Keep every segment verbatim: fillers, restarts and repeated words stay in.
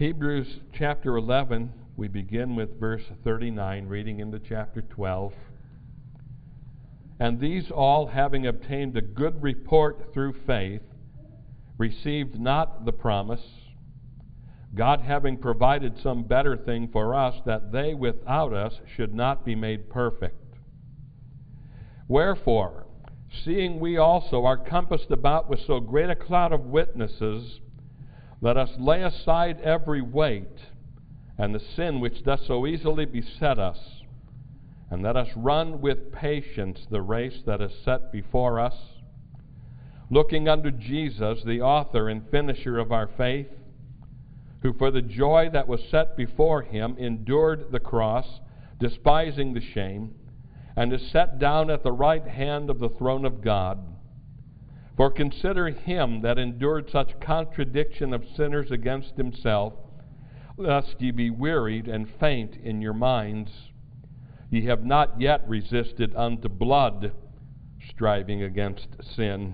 Hebrews chapter eleven, we begin with verse thirty-nine, reading into chapter twelve. And these all, having obtained a good report through faith, received not the promise, God having provided some better thing for us, that they without us should not be made perfect. Wherefore, seeing we also are compassed about with so great a cloud of witnesses, let us lay aside every weight and the sin which doth so easily beset us, and let us run with patience the race that is set before us, looking unto Jesus, the author and finisher of our faith, who for the joy that was set before him endured the cross, despising the shame, and is set down at the right hand of the throne of God. For consider him that endured such contradiction of sinners against himself, lest ye be wearied and faint in your minds. Ye have not yet resisted unto blood, striving against sin.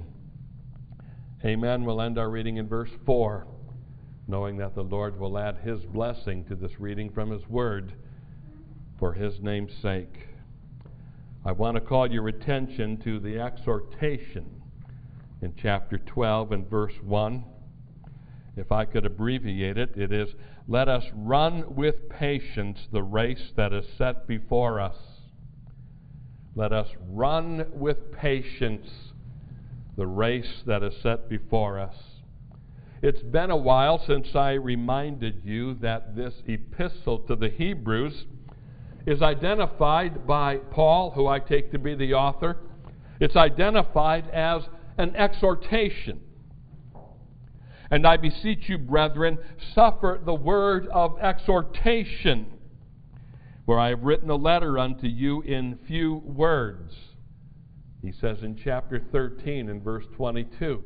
Amen. We'll end our reading in verse four, knowing that the Lord will add his blessing to this reading from his word for his name's sake. I want to call your attention to the exhortation in chapter twelve and verse one. If I could abbreviate it, it is, let us run with patience the race that is set before us. Let us run with patience the race that is set before us. It's been a while since I reminded you that this epistle to the Hebrews is identified by Paul, who I take to be the author. It's identified as an exhortation. And I beseech you, brethren, suffer the word of exhortation, for I have written a letter unto you in few words. He says in chapter thirteen and verse twenty-two.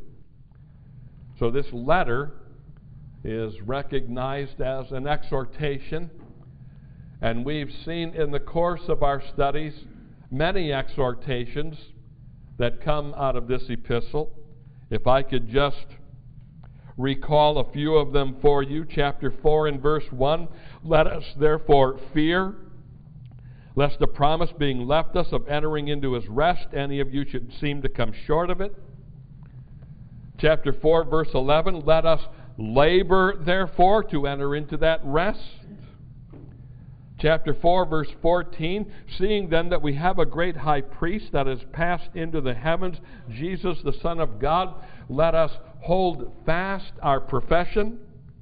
So this letter is recognized as an exhortation, and we've seen in the course of our studies many exhortations that come out of this epistle. If I could just recall a few of them for you. Chapter four and verse one, let us therefore fear, lest the promise being left us of entering into his rest, any of you should seem to come short of it. Chapter four, verse eleven, let us labor, therefore, to enter into that rest. Chapter four, verse fourteen, seeing then that we have a great high priest that has passed into the heavens, Jesus, the Son of God, let us hold fast our profession.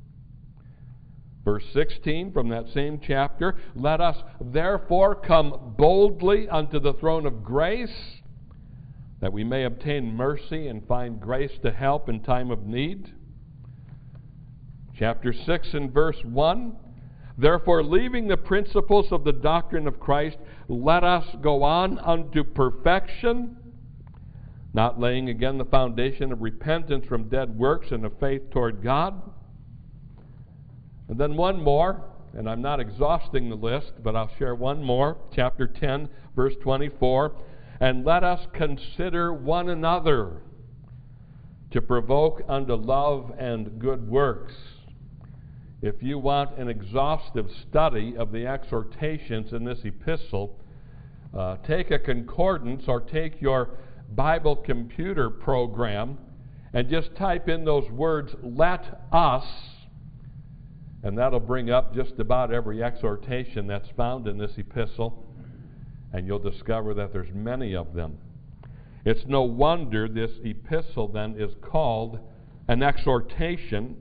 Verse sixteen from that same chapter, let us therefore come boldly unto the throne of grace, that we may obtain mercy and find grace to help in time of need. Chapter six and verse one, therefore leaving the principles of the doctrine of Christ, let us go on unto perfection, not laying again the foundation of repentance from dead works and of faith toward God. And then one more, and I'm not exhausting the list, but I'll share one more. Chapter ten, verse twenty-four. And let us consider one another to provoke unto love and good works. If you want an exhaustive study of the exhortations in this epistle, uh, take a concordance or take your Bible computer program and just type in those words, let us, and that'll bring up just about every exhortation that's found in this epistle, and you'll discover that there's many of them. It's no wonder this epistle then is called an exhortation.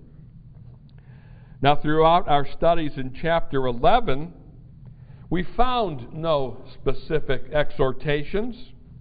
Now, throughout our studies in chapter eleven, we found no specific exhortations.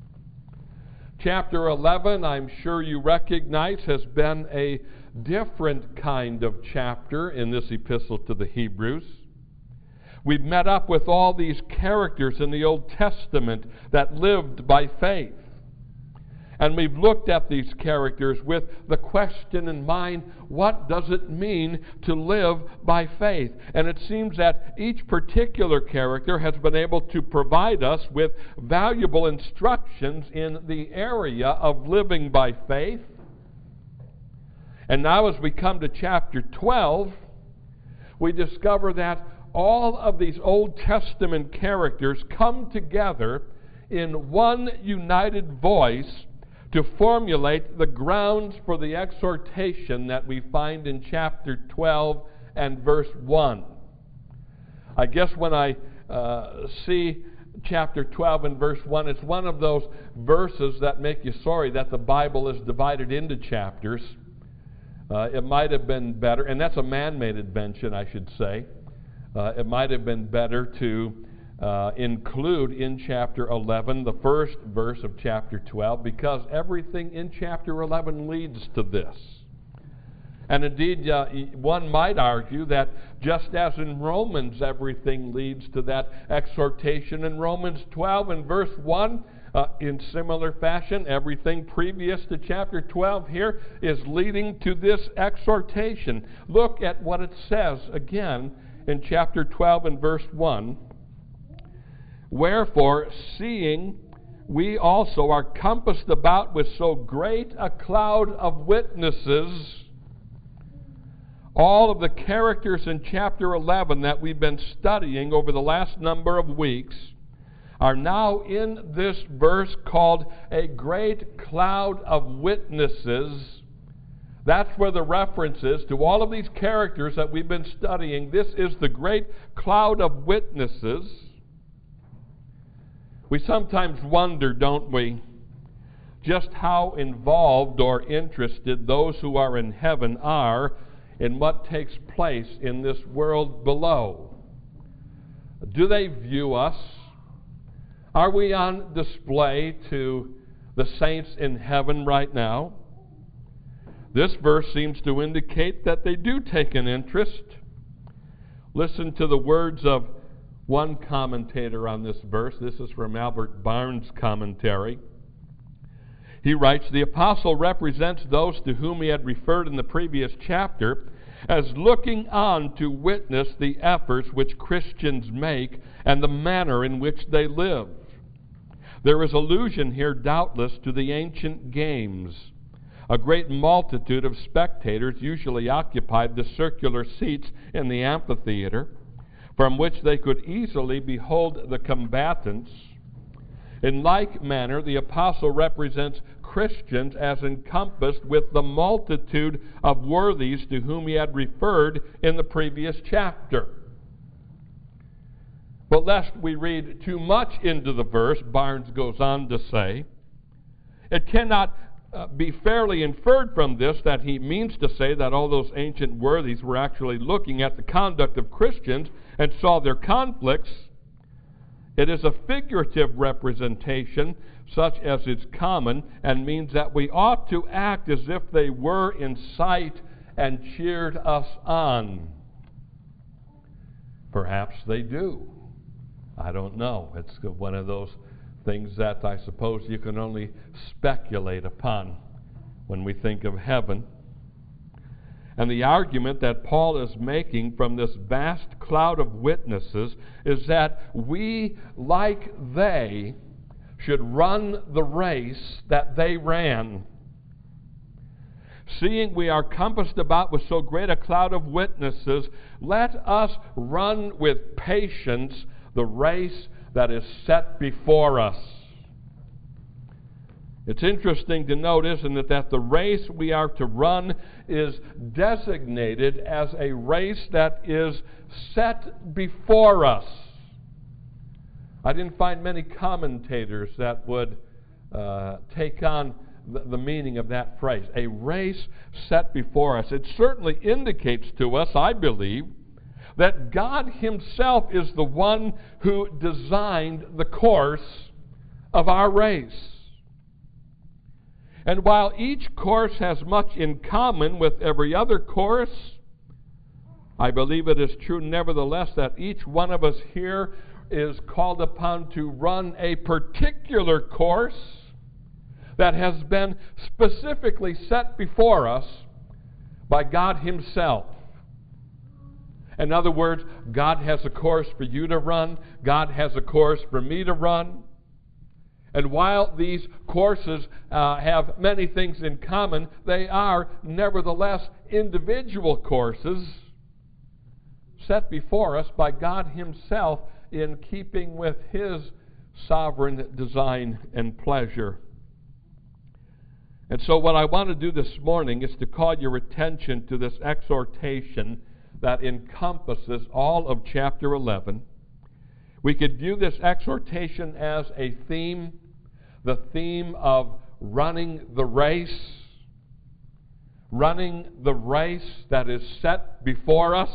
Chapter eleven, I'm sure you recognize, has been a different kind of chapter in this epistle to the Hebrews. We've met up with all these characters in the Old Testament that lived by faith. And we've looked at these characters with the question in mind, what does it mean to live by faith? And it seems that each particular character has been able to provide us with valuable instructions in the area of living by faith. And now as we come to chapter twelve, we discover that all of these Old Testament characters come together in one united voice to formulate the grounds for the exhortation that we find in chapter twelve and verse one. I guess when I uh, see chapter twelve and verse one, it's one of those verses that make you sorry that the Bible is divided into chapters. Uh, it might have been better, and that's a man-made invention, I should say. Uh, it might have been better to uh, include in chapter eleven the first verse of chapter twelve, because everything in chapter eleven leads to this. And indeed, uh, one might argue that just as in Romans everything leads to that exhortation in Romans twelve and verse one, uh, in similar fashion, everything previous to chapter twelve here is leading to this exhortation. Look at what it says again in chapter twelve and verse one. Wherefore, seeing we also are compassed about with so great a cloud of witnesses. All of the characters in chapter eleven that we've been studying over the last number of weeks are now in this verse called a great cloud of witnesses. That's where the reference is to all of these characters that we've been studying. This is the great cloud of witnesses. We sometimes wonder, don't we, just how involved or interested those who are in heaven are in what takes place in this world below. Do they view us? Are we on display to the saints in heaven right now? This verse seems to indicate that they do take an interest. Listen to the words of one commentator on this verse. This is from Albert Barnes' commentary. He writes, "The apostle represents those to whom he had referred in the previous chapter as looking on to witness the efforts which Christians make and the manner in which they live. There is allusion here doubtless to the ancient games. A great multitude of spectators usually occupied the circular seats in the amphitheater, from which they could easily behold the combatants. In like manner, the apostle represents Christians as encompassed with the multitude of worthies to whom he had referred in the previous chapter." But lest we read too much into the verse, Barnes goes on to say, it cannot uh, be fairly inferred from this that he means to say that all those ancient worthies were actually looking at the conduct of Christians and saw their conflicts. It is a figurative representation, such as is common, and means that we ought to act as if they were in sight and cheered us on. Perhaps they do. I don't know. It's one of those things that I suppose you can only speculate upon when we think of heaven. And the argument that Paul is making from this vast cloud of witnesses is that we, like they, should run the race that they ran. Seeing we are compassed about with so great a cloud of witnesses, let us run with patience the race that is set before us. It's interesting to note, isn't it, that the race we are to run is designated as a race that is set before us. I didn't find many commentators that would uh, take on the, the meaning of that phrase, a race set before us. It certainly indicates to us, I believe, that God Himself is the one who designed the course of our race. And while each course has much in common with every other course, I believe it is true nevertheless that each one of us here is called upon to run a particular course that has been specifically set before us by God Himself. In other words, God has a course for you to run. God has a course for me to run. And while these courses uh, have many things in common, they are nevertheless individual courses set before us by God Himself in keeping with His sovereign design and pleasure. And so what I want to do this morning is to call your attention to this exhortation that encompasses all of chapter eleven. We could view this exhortation as a theme, the theme of running the race, running the race that is set before us.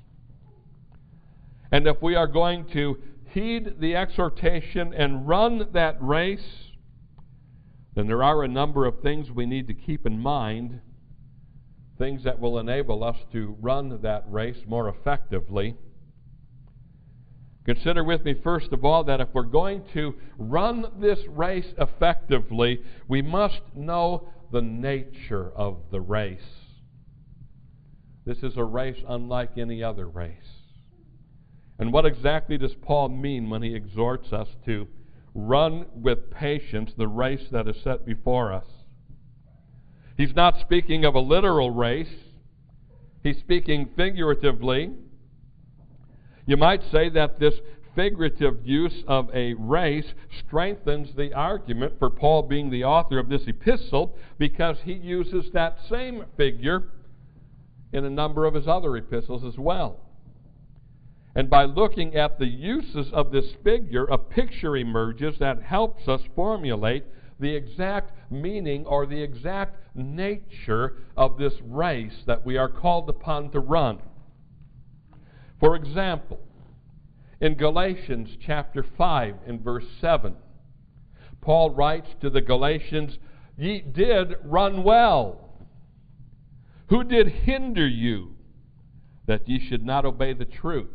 And if we are going to heed the exhortation and run that race, then there are a number of things we need to keep in mind, things that will enable us to run that race more effectively. Consider with me, first of all, that if we're going to run this race effectively, we must know the nature of the race. This is a race unlike any other race. And what exactly does Paul mean when he exhorts us to run with patience the race that is set before us? He's not speaking of a literal race. He's speaking figuratively. You might say that this figurative use of a race strengthens the argument for Paul being the author of this epistle, because he uses that same figure in a number of his other epistles as well. And by looking at the uses of this figure, a picture emerges that helps us formulate the exact meaning or the exact nature of this race that we are called upon to run. For example, in Galatians chapter five and verse seven, Paul writes to the Galatians, "Ye did run well. Who did hinder you that ye should not obey the truth?"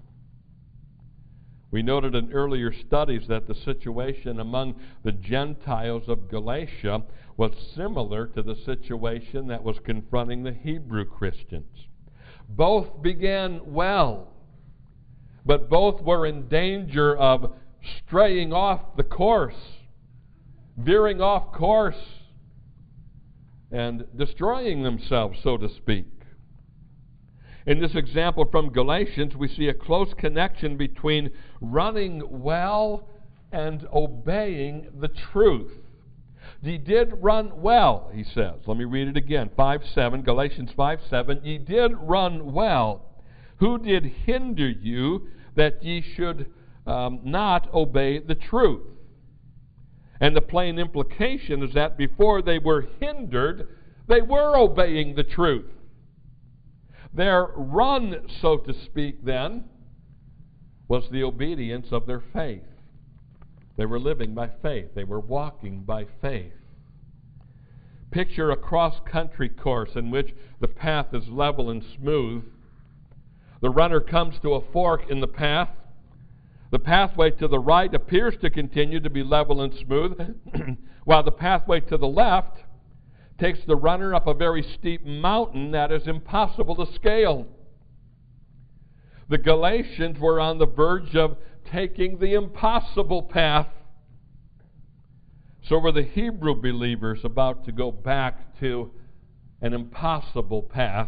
We noted in earlier studies that the situation among the Gentiles of Galatia was similar to the situation that was confronting the Hebrew Christians. Both began well, but both were in danger of straying off the course, veering off course, and destroying themselves, so to speak. In this example from Galatians, we see a close connection between running well and obeying the truth. Ye did run well, he says. Let me read it again. five seven, Galatians five seven. Ye did run well. Who did hinder you that ye should um, not obey the truth? And the plain implication is that before they were hindered, they were obeying the truth. Their run, so to speak, then, was the obedience of their faith. They were living by faith. They were walking by faith. Picture a cross-country course in which the path is level and smooth. The runner comes to a fork in the path. The pathway to the right appears to continue to be level and smooth, while the pathway to the left takes the runner up a very steep mountain that is impossible to scale. The Galatians were on the verge of taking the impossible path. So were the Hebrew believers about to go back to an impossible path.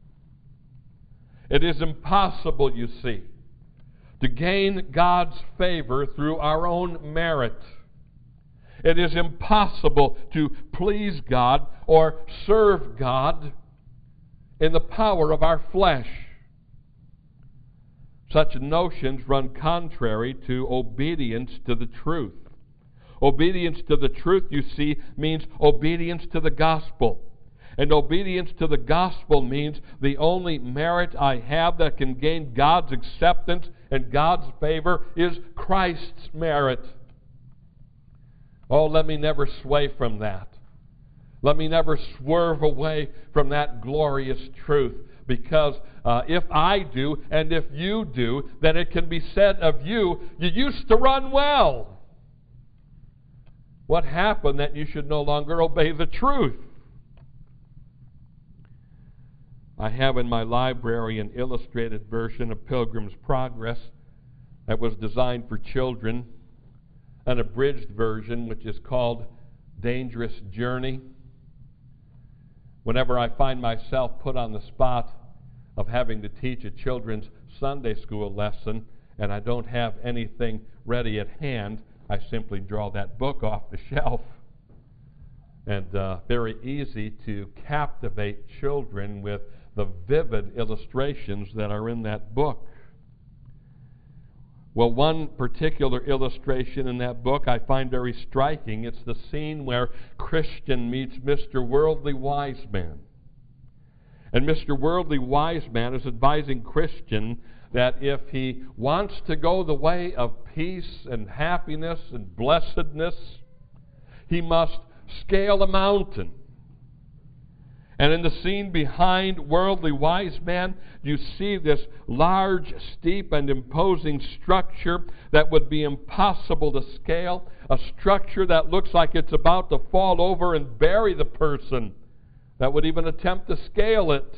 It is impossible, you see, to gain God's favor through our own merit. It is impossible to please God or serve God in the power of our flesh. Such notions run contrary to obedience to the truth. Obedience to the truth, you see, means obedience to the gospel. And obedience to the gospel means the only merit I have that can gain God's acceptance and God's favor is Christ's merit. Oh, let me never sway from that. Let me never swerve away from that glorious truth. Because uh, if I do, and if you do, then it can be said of you, you used to run well. What happened that you should no longer obey the truth? I have in my library an illustrated version of Pilgrim's Progress that was designed for children, an abridged version which is called Dangerous Journey. Whenever I find myself put on the spot of having to teach a children's Sunday school lesson and I don't have anything ready at hand, I simply draw that book off the shelf. And uh, very easy to captivate children with the vivid illustrations that are in that book. Well, one particular illustration in that book I find very striking. It's the scene where Christian meets Mister Worldly Wise Man. And Mister Worldly Wise Man is advising Christian that if he wants to go the way of peace and happiness and blessedness, he must scale a mountain. And in the scene behind Worldly Wise Man, you see this large, steep, and imposing structure that would be impossible to scale, a structure that looks like it's about to fall over and bury the person that would even attempt to scale it.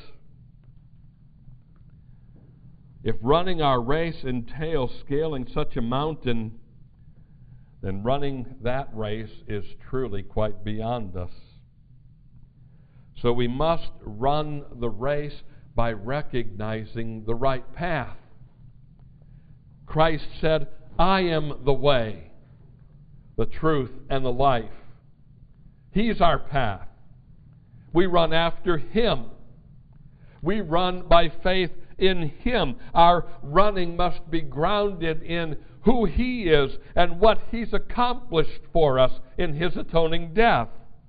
If running our race entails scaling such a mountain, then running that race is truly quite beyond us. So we must run the race by recognizing the right path. Christ said, I am the way, the truth, and the life. He's our path. We run after Him. We run by faith in Him. Our running must be grounded in who He is and what He's accomplished for us in His atoning death.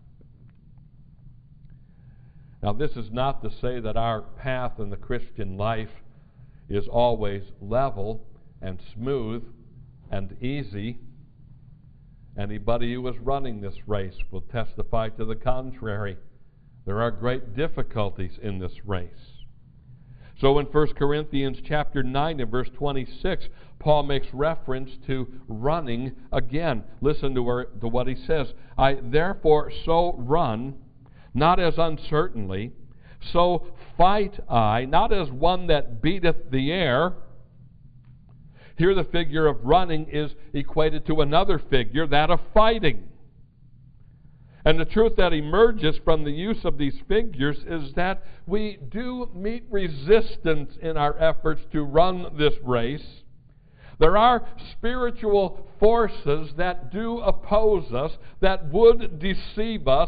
Now, this is not to say that our path in the Christian life is always level and smooth and easy. Anybody who is running this race will testify to the contrary. There are great difficulties in this race. So in First Corinthians chapter nine and verse twenty-six, Paul makes reference to running again. Listen to, where, to what he says. I therefore so run, not as uncertainly, so fight I, not as one that beateth the air. Here the figure of running is equated to another figure, that of fighting. And the truth that emerges from the use of these figures is that we do meet resistance in our efforts to run this race. There are spiritual forces that do oppose us, that would deceive us.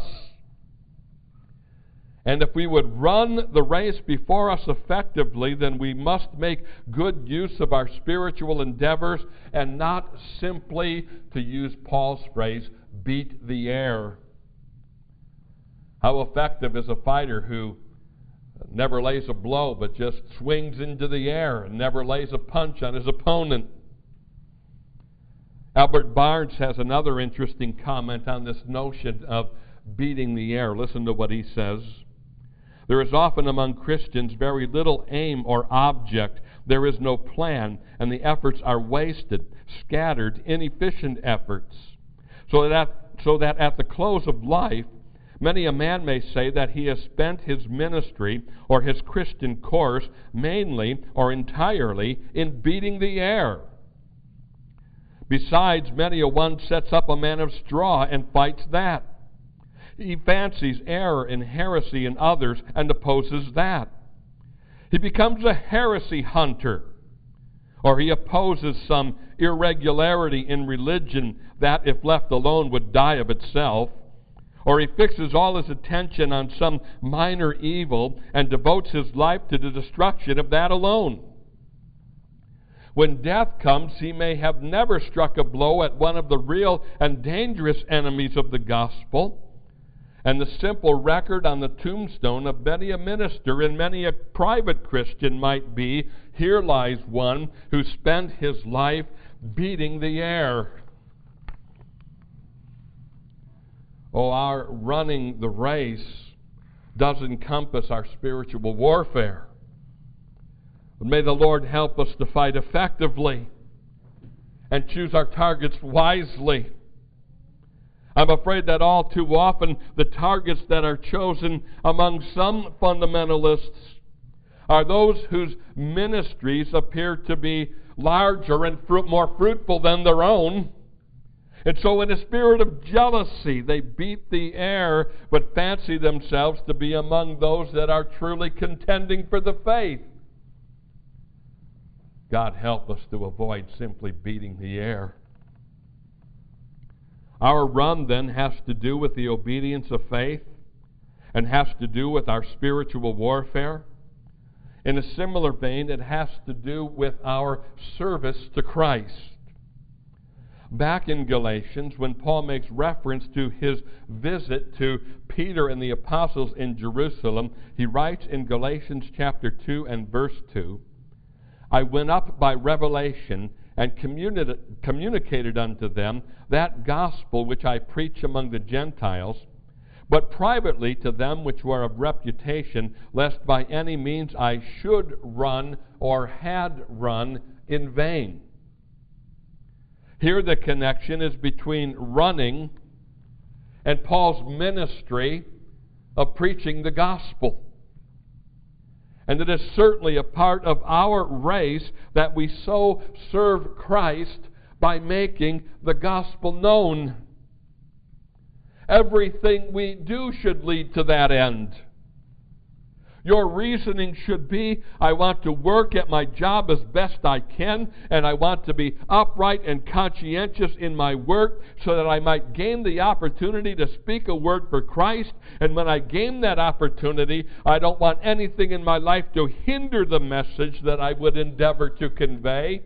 And if we would run the race before us effectively, then we must make good use of our spiritual endeavors and not simply, to use Paul's phrase, beat the air. How effective is a fighter who never lays a blow but just swings into the air and never lays a punch on his opponent? Albert Barnes has another interesting comment on this notion of beating the air. Listen to what he says. There is often among Christians very little aim or object. There is no plan, and the efforts are wasted, scattered, inefficient efforts. So that, so that at the close of life, many a man may say that he has spent his ministry or his Christian course mainly or entirely in beating the air. Besides, many a one sets up a man of straw and fights that. He fancies error and heresy in others and opposes that. He becomes a heresy hunter, or he opposes some irregularity in religion that, if left alone, would die of itself. Or he fixes all his attention on some minor evil and devotes his life to the destruction of that alone. When death comes, he may have never struck a blow at one of the real and dangerous enemies of the gospel. And the simple record on the tombstone of many a minister and many a private Christian might be, here lies one who spent his life beating the air. Oh, our running the race does encompass our spiritual warfare. But may the Lord help us to fight effectively and choose our targets wisely. I'm afraid that all too often the targets that are chosen among some fundamentalists are those whose ministries appear to be larger and fruit, more fruitful than their own. And so in a spirit of jealousy, they beat the air, but fancy themselves to be among those that are truly contending for the faith. God help us to avoid simply beating the air. Our run then has to do with the obedience of faith and has to do with our spiritual warfare. In a similar vein, it has to do with our service to Christ. Back in Galatians, when Paul makes reference to his visit to Peter and the apostles in Jerusalem, he writes in Galatians chapter two and verse two, I went up by revelation and communi- communicated unto them that gospel which I preach among the Gentiles, but privately to them which were of reputation, lest by any means I should run or had run in vain. Here the connection is between running and Paul's ministry of preaching the gospel. And it is certainly a part of our race that we so serve Christ by making the gospel known. Everything we do should lead to that end. Your reasoning should be, I want to work at my job as best I can, and I want to be upright and conscientious in my work so that I might gain the opportunity to speak a word for Christ. And when I gain that opportunity, I don't want anything in my life to hinder the message that I would endeavor to convey.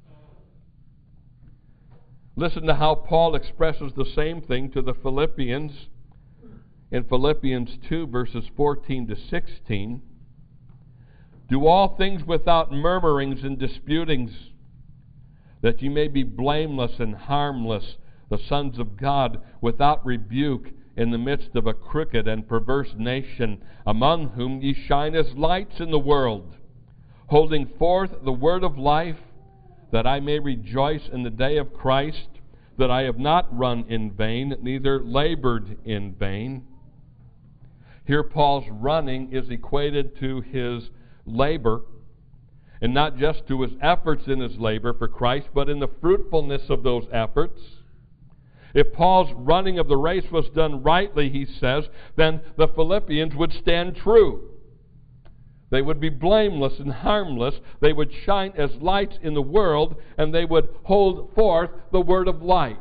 Listen to how Paul expresses the same thing to the Philippians in Philippians two, verses fourteen to sixteen. Do all things without murmurings and disputings, that ye may be blameless and harmless, the sons of God, without rebuke, in the midst of a crooked and perverse nation, among whom ye shine as lights in the world, holding forth the word of life, that I may rejoice in the day of Christ, that I have not run in vain, neither labored in vain. Here Paul's running is equated to his labor, and not just to his efforts in his labor for Christ, but in the fruitfulness of those efforts. If Paul's running of the race was done rightly, he says, then the Philippians would stand true. They would be blameless and harmless. They would shine as lights in the world, and they would hold forth the word of life.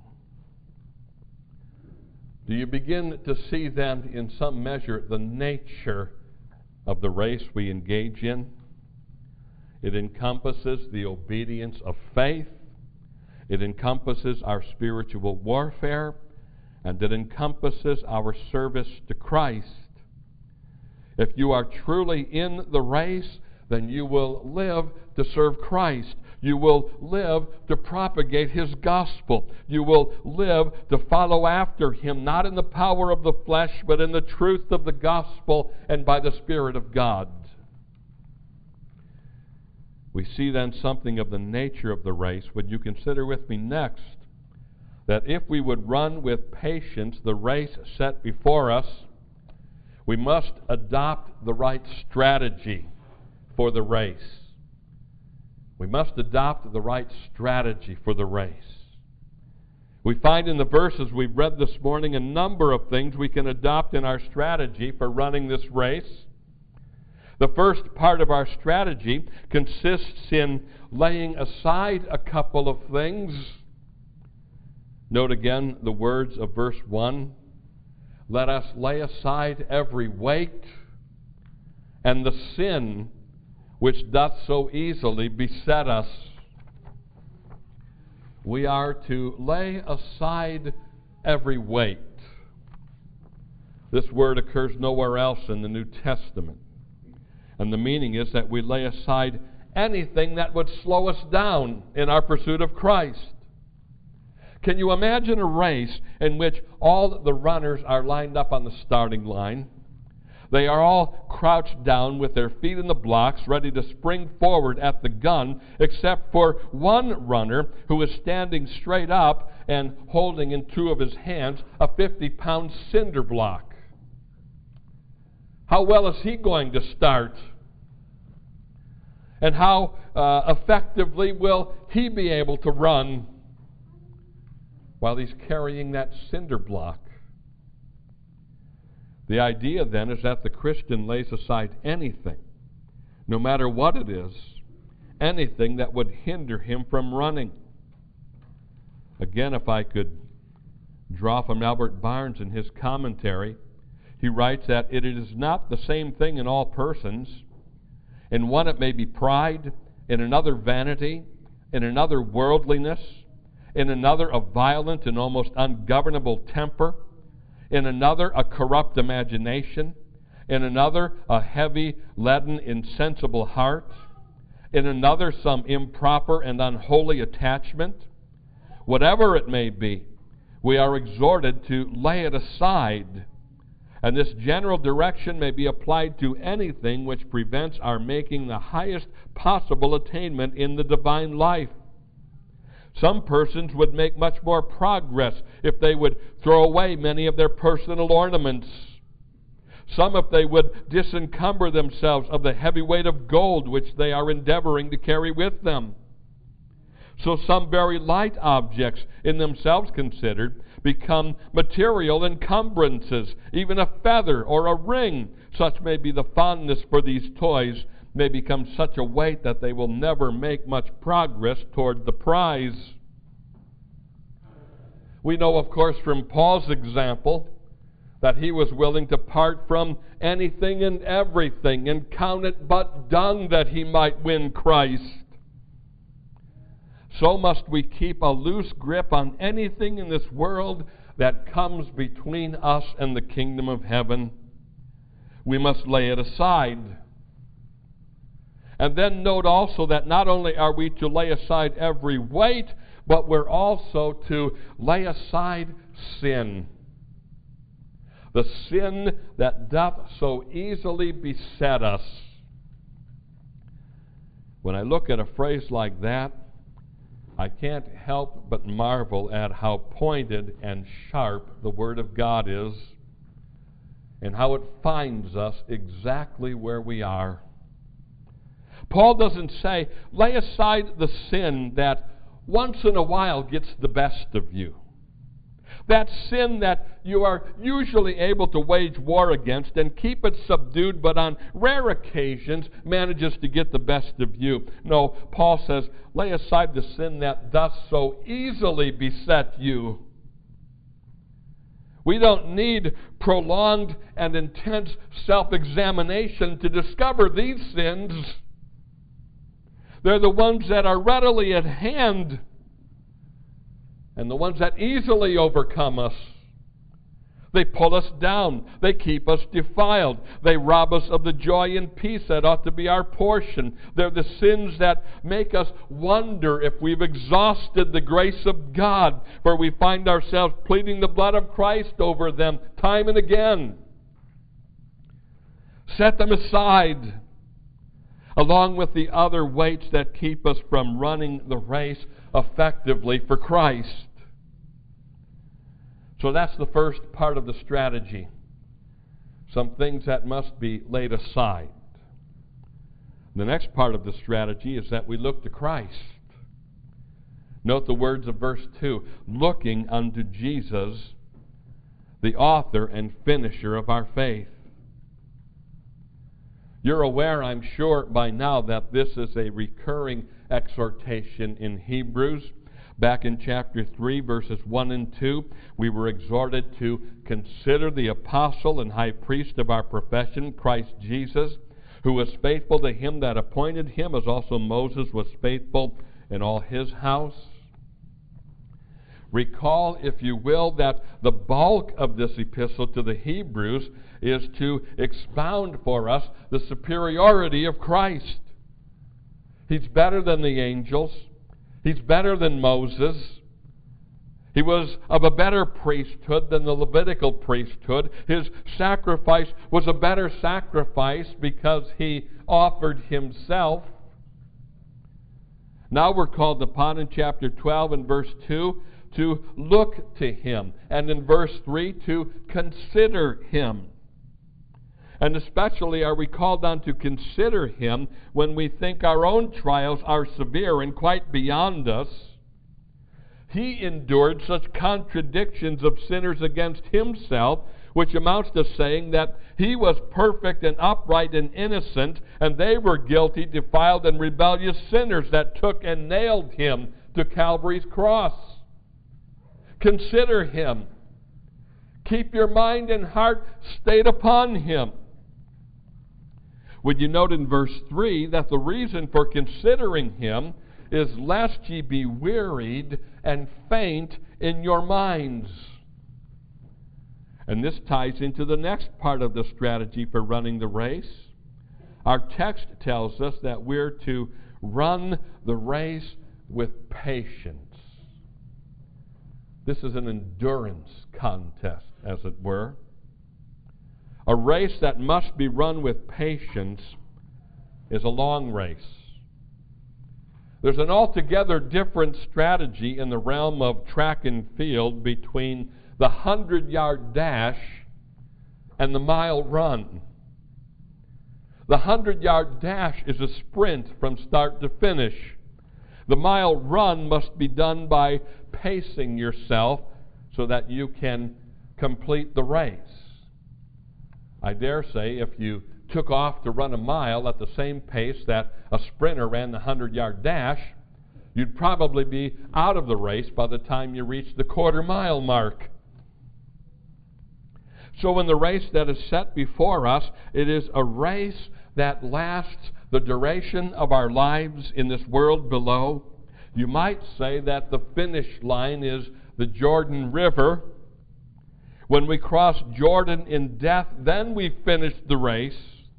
Do you begin to see then, in some measure, the nature of the race we engage in? It encompasses the obedience of faith. It encompasses our spiritual warfare. And it encompasses our service to Christ. If you are truly in the race, then you will live to serve Christ. You will live to propagate His gospel. You will live to follow after Him, not in the power of the flesh, but in the truth of the gospel and by the Spirit of God. We see then something of the nature of the race. Would you consider with me next that if we would run with patience the race set before us, we must adopt the right strategy for the race. We must adopt the right strategy for the race. We find in the verses we've read this morning a number of things we can adopt in our strategy for running this race. The first part of our strategy consists in laying aside a couple of things. Note again the words of verse one. Let us lay aside every weight and the sin which doth so easily beset us. We are to lay aside every weight. This word occurs nowhere else in the New Testament. And the meaning is that we lay aside anything that would slow us down in our pursuit of Christ. Can you imagine a race in which all the runners are lined up on the starting line? They are all crouched down with their feet in the blocks, ready to spring forward at the gun, except for one runner who is standing straight up and holding in two of his hands a fifty-pound cinder block. How well is he going to start? And how uh, effectively will he be able to run? while he's carrying that cinder block. The idea then is that the Christian lays aside anything, no matter what it is, anything that would hinder him from running. Again, if I could draw from Albert Barnes in his commentary, he writes that it is not the same thing in all persons. In one it may be pride, in another vanity, in another worldliness, in another a violent and almost ungovernable temper, in another a corrupt imagination, in another a heavy, leaden, insensible heart, in another some improper and unholy attachment. Whatever it may be, we are exhorted to lay it aside, and this general direction may be applied to anything which prevents our making the highest possible attainment in the divine life. Some persons would make much more progress if they would throw away many of their personal ornaments. Some if they would disencumber themselves of the heavy weight of gold which they are endeavoring to carry with them. So some very light objects, in themselves considered, become material encumbrances. Even a feather or a ring, such may be the fondness for these toys, may become such a weight that they will never make much progress toward the prize. We know, of course, from Paul's example, that he was willing to part from anything and everything and count it but dung that he might win Christ. So must we keep a loose grip on anything in this world that comes between us and the kingdom of heaven. We must lay it aside. And then note also that not only are we to lay aside every weight, but we're also to lay aside sin. The sin that doth so easily beset us. When I look at a phrase like that, I can't help but marvel at how pointed and sharp the Word of God is, and how it finds us exactly where we are. Paul doesn't say, lay aside the sin that once in a while gets the best of you. That sin that you are usually able to wage war against and keep it subdued, but on rare occasions manages to get the best of you. No, Paul says, lay aside the sin that does so easily beset you. We don't need prolonged and intense self-examination to discover these sins. They're the ones that are readily at hand, and the ones that easily overcome us. They pull us down. They keep us defiled. They rob us of the joy and peace that ought to be our portion. They're the sins that make us wonder if we've exhausted the grace of God, for we find ourselves pleading the blood of Christ over them time and again. Set them aside, along with the other weights that keep us from running the race effectively for Christ. So that's the first part of the strategy. Some things that must be laid aside. The next part of the strategy is that we look to Christ. Note the words of verse two, looking unto Jesus, the author and finisher of our faith. You're aware, I'm sure, by now that this is a recurring exhortation in Hebrews. Back in chapter three, verses one and two, we were exhorted to consider the apostle and high priest of our profession, Christ Jesus, who was faithful to him that appointed him, as also Moses was faithful in all his house. Recall, if you will, that the bulk of this epistle to the Hebrews is to expound for us the superiority of Christ. He's better than the angels. He's better than Moses. He was of a better priesthood than the Levitical priesthood. His sacrifice was a better sacrifice because he offered himself. Now we're called upon in chapter twelve and verse two to look to him, and in verse three to consider him. And especially are we called on to consider him when we think our own trials are severe and quite beyond us. He endured such contradictions of sinners against himself, which amounts to saying that he was perfect and upright and innocent, and they were guilty, defiled, and rebellious sinners that took and nailed him to Calvary's cross. Consider him. Keep your mind and heart stayed upon him. Would you note in verse three that the reason for considering him is lest ye be wearied and faint in your minds. And this ties into the next part of the strategy for running the race. Our text tells us that we're to run the race with patience. This is an endurance contest, as it were. A race that must be run with patience is a long race. There's an altogether different strategy in the realm of track and field between the hundred-yard dash and the mile run. The hundred-yard dash is a sprint from start to finish. The mile run must be done by pacing yourself so that you can complete the race. I dare say if you took off to run a mile at the same pace that a sprinter ran the hundred-yard dash, you'd probably be out of the race by the time you reach the quarter-mile mark. So in the race that is set before us, it is a race that lasts the duration of our lives in this world below. You might say that the finish line is the Jordan River. When we cross Jordan in death, then we finish the race.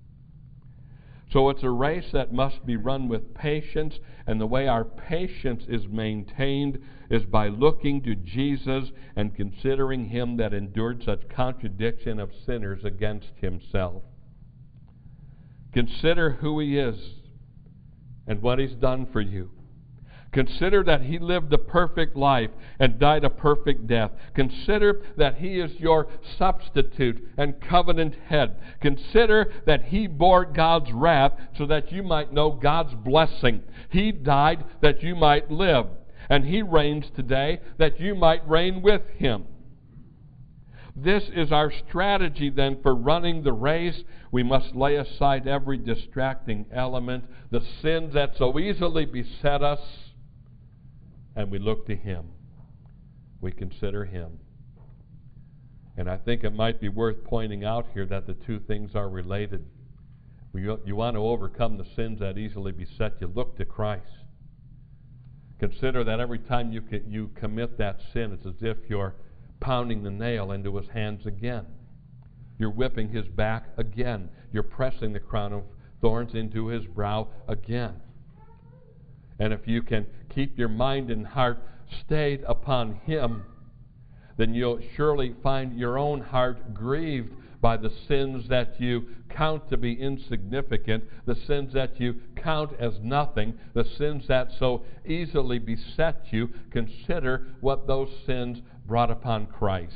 So it's a race that must be run with patience, and the way our patience is maintained is by looking to Jesus and considering him that endured such contradiction of sinners against himself. Consider who he is and what he's done for you. Consider that he lived a perfect life and died a perfect death. Consider that he is your substitute and covenant head. Consider that he bore God's wrath so that you might know God's blessing. He died that you might live, and he reigns today that you might reign with him. This is our strategy then for running the race. We must lay aside every distracting element, the sins that so easily beset us, and we look to him. We consider him. And I think it might be worth pointing out here that the two things are related. You, you want to overcome the sins that easily beset you, look to Christ. Consider that every time you, you commit that sin, it's as if you're pounding the nail into his hands again. You're whipping his back again. You're pressing the crown of thorns into his brow again. And if you can keep your mind and heart stayed upon him, then you'll surely find your own heart grieved by the sins that you count to be insignificant, the sins that you count as nothing, the sins that so easily beset you. Consider what those sins brought upon Christ.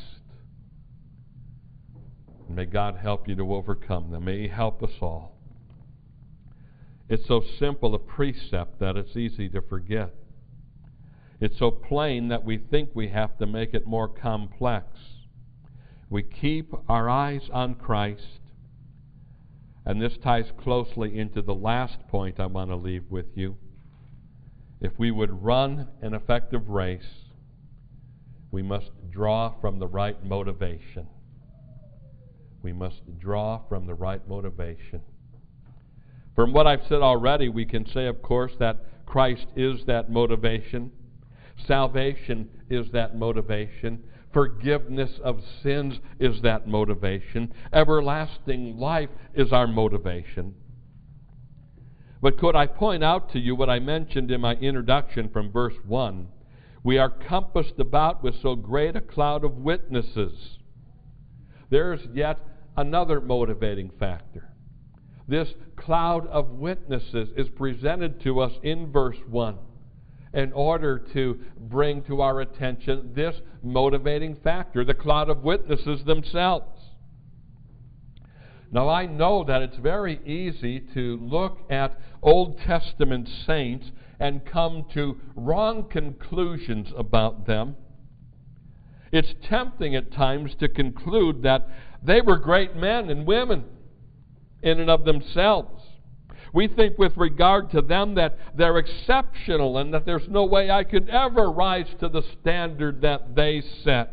And may God help you to overcome them. May he help us all. It's so simple a precept that it's easy to forget. It's so plain that we think we have to make it more complex. We keep our eyes on Christ. And this ties closely into the last point I want to leave with you. If we would run an effective race, we must draw from the right motivation. We must draw from the right motivation. From what I've said already, we can say, of course, that Christ is that motivation. Salvation is that motivation. Forgiveness of sins is that motivation. Everlasting life is our motivation. But could I point out to you what I mentioned in my introduction from verse one? We are compassed about with so great a cloud of witnesses. There's yet another motivating factor. This cloud of witnesses is presented to us in verse one in order to bring to our attention this motivating factor, the cloud of witnesses themselves. Now, I know that it's very easy to look at Old Testament saints and come to wrong conclusions about them. It's tempting at times to conclude that they were great men and women in and of themselves. We think with regard to them that they're exceptional and that there's no way I could ever rise to the standard that they set.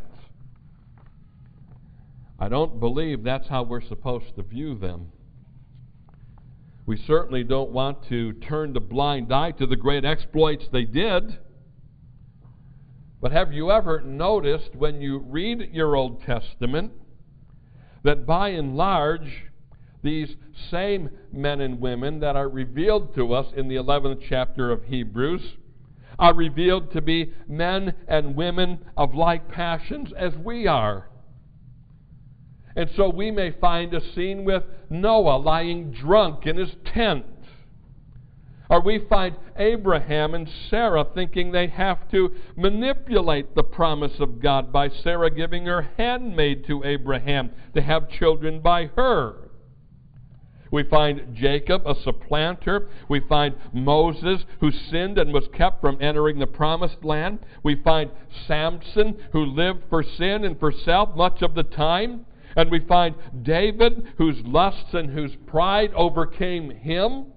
I don't believe that's how we're supposed to view them. We certainly don't want to turn the blind eye to the great exploits they did. But have you ever noticed when you read your Old Testament that by and large these same men and women that are revealed to us in the eleventh chapter of Hebrews are revealed to be men and women of like passions as we are? And so we may find a scene with Noah lying drunk in his tent. Or we find Abraham and Sarah thinking they have to manipulate the promise of God by Sarah giving her handmaid to Abraham to have children by her. We find Jacob, a supplanter. We find Moses, who sinned and was kept from entering the promised land. We find Samson, who lived for sin and for self much of the time. And we find David, whose lusts and whose pride overcame him.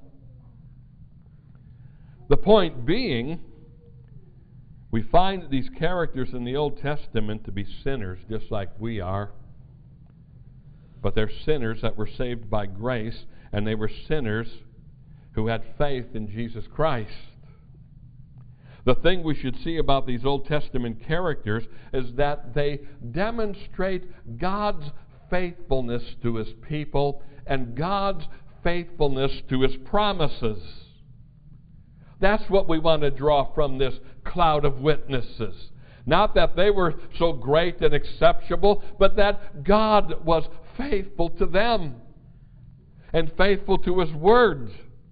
The point being, we find these characters in the Old Testament to be sinners just like we are. But they're sinners that were saved by grace, and they were sinners who had faith in Jesus Christ. The thing we should see about these Old Testament characters is that they demonstrate God's faithfulness to His people and God's faithfulness to His promises. That's what we want to draw from this cloud of witnesses. Not that they were so great and exceptional, but that God was faithful to them and faithful to His Word.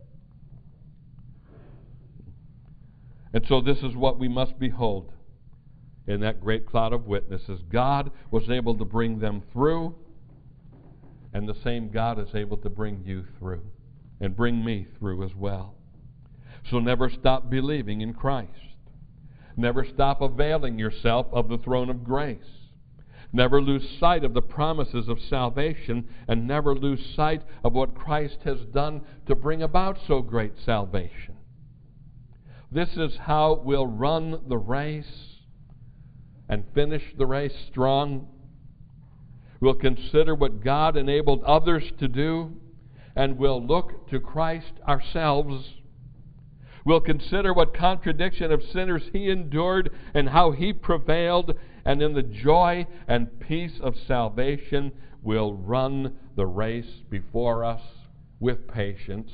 And so this is what we must behold in that great cloud of witnesses. God was able to bring them through, and the same God is able to bring you through and bring me through as well. So never stop believing in Christ. Never stop availing yourself of the throne of grace. Never lose sight of the promises of salvation, and never lose sight of what Christ has done to bring about so great salvation. This is how we'll run the race and finish the race strong. We'll consider what God enabled others to do, and we'll look to Christ ourselves. We'll consider what contradiction of sinners He endured and how He prevailed, and in the joy and peace of salvation, we'll run the race before us with patience.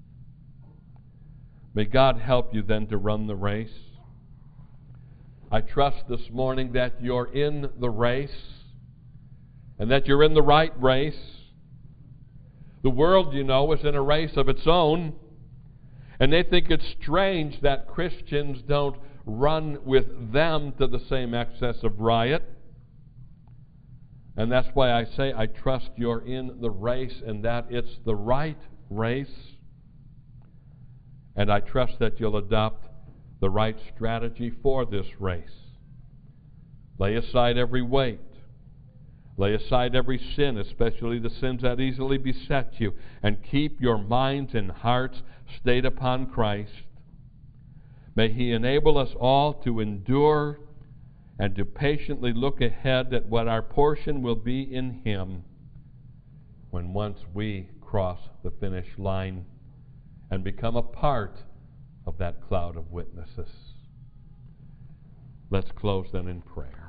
May God help you then to run the race. I trust this morning that you're in the race and that you're in the right race. The world, you know, is in a race of its own, and they think it's strange that Christians don't run with them to the same excess of riot. And that's why I say I trust you're in the race and that it's the right race. And I trust that you'll adopt the right strategy for this race. Lay aside every weight. Lay aside every sin, especially the sins that easily beset you, and keep your minds and hearts stayed upon Christ. May He enable us all to endure and to patiently look ahead at what our portion will be in Him when once we cross the finish line and become a part of that cloud of witnesses. Let's close then in prayer.